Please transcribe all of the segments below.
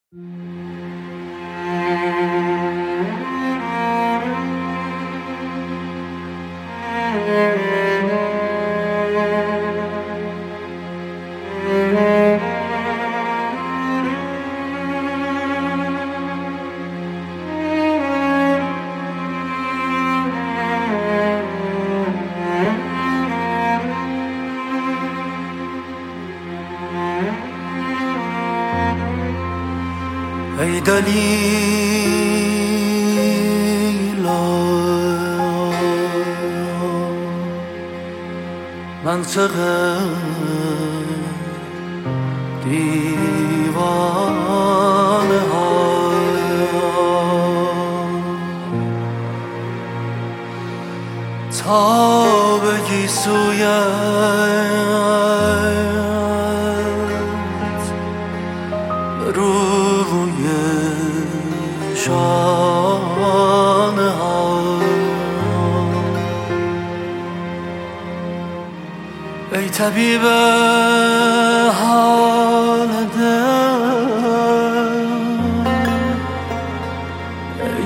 ای دلیلا منطق دیوانه ها تا بگی سویت روی شانه ها ای طبیب حال دل ای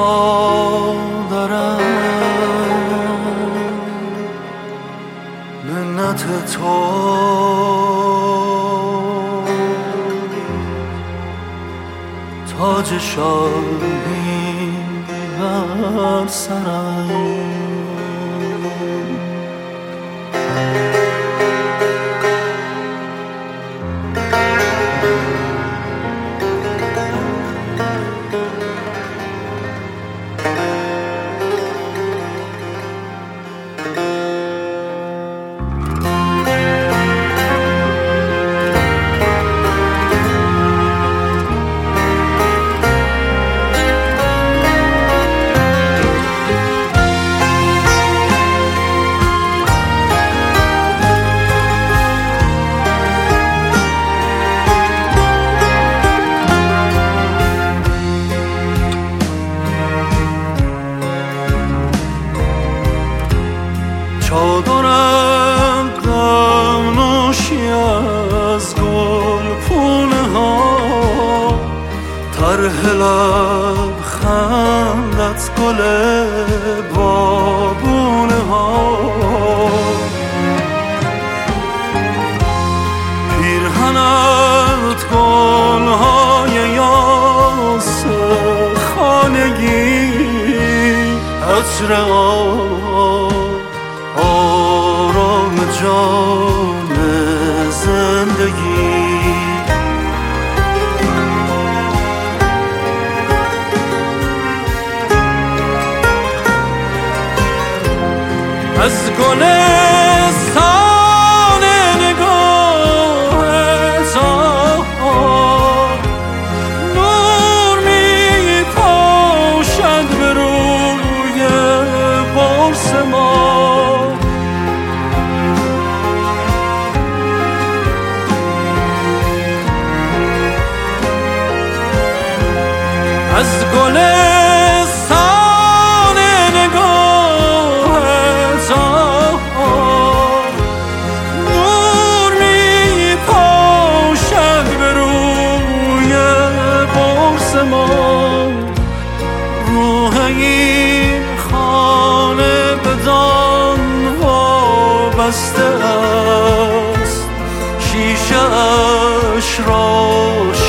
مادرم منت تو تاج شاهی بر سرم چادرم دم نوشی از گل پونه ها طرح لبخندت گل بابونه ها پیرهنت گل های یاس خانگی عطر آرام جان زندگی از گلستان نگاهت نور می پاشد به روی برس ما از گلستان نگاهت نور می پاشد به روی برس ما روح این خانه بدان وابسته است شیشه اش را